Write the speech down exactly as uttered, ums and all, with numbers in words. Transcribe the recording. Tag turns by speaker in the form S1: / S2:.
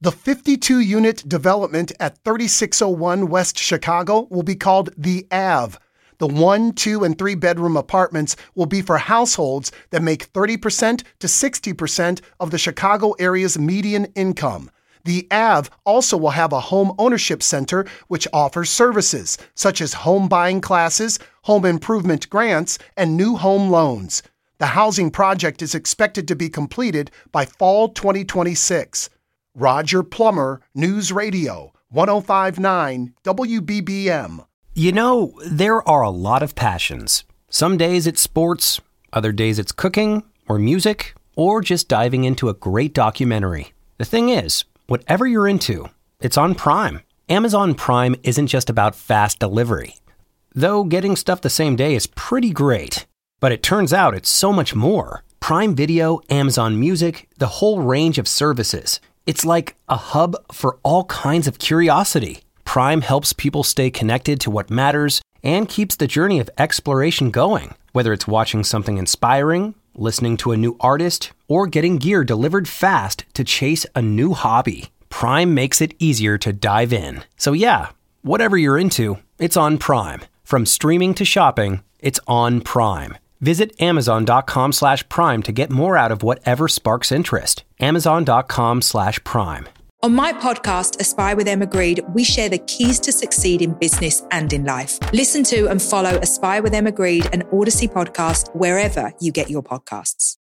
S1: The fifty-two unit development at thirty-six oh one West Chicago will be called The Ave. The one, two, and three bedroom apartments will be for households that make thirty percent to sixty percent of the Chicago area's median income. The Ave also will have a home ownership center which offers services such as home buying classes, home improvement grants, and new home loans. The housing project is expected to be completed by fall twenty twenty-six. Roger Plummer, News Radio, one oh five point nine W B B M.
S2: You know, there are a lot of passions. Some days it's sports, other days it's cooking, or music, or just diving into a great documentary. The thing is, whatever you're into, it's on Prime. Amazon Prime isn't just about fast delivery. Though getting stuff the same day is pretty great. But it turns out it's so much more. Prime Video, Amazon Music, the whole range of services. It's like a hub for all kinds of curiosity. Prime helps people stay connected to what matters and keeps the journey of exploration going. Whether it's watching something inspiring, listening to a new artist, or getting gear delivered fast to chase a new hobby, Prime makes it easier to dive in. So yeah, whatever you're into, it's on Prime. From streaming to shopping, it's on Prime. Visit amazon.com slash prime to get more out of whatever sparks interest. Amazon.com slash prime.
S3: On my podcast, Aspire with Emma Grede, we share the keys to succeed in business and in life. Listen to and follow Aspire with Emma Grede and Odyssey podcast wherever you get your podcasts.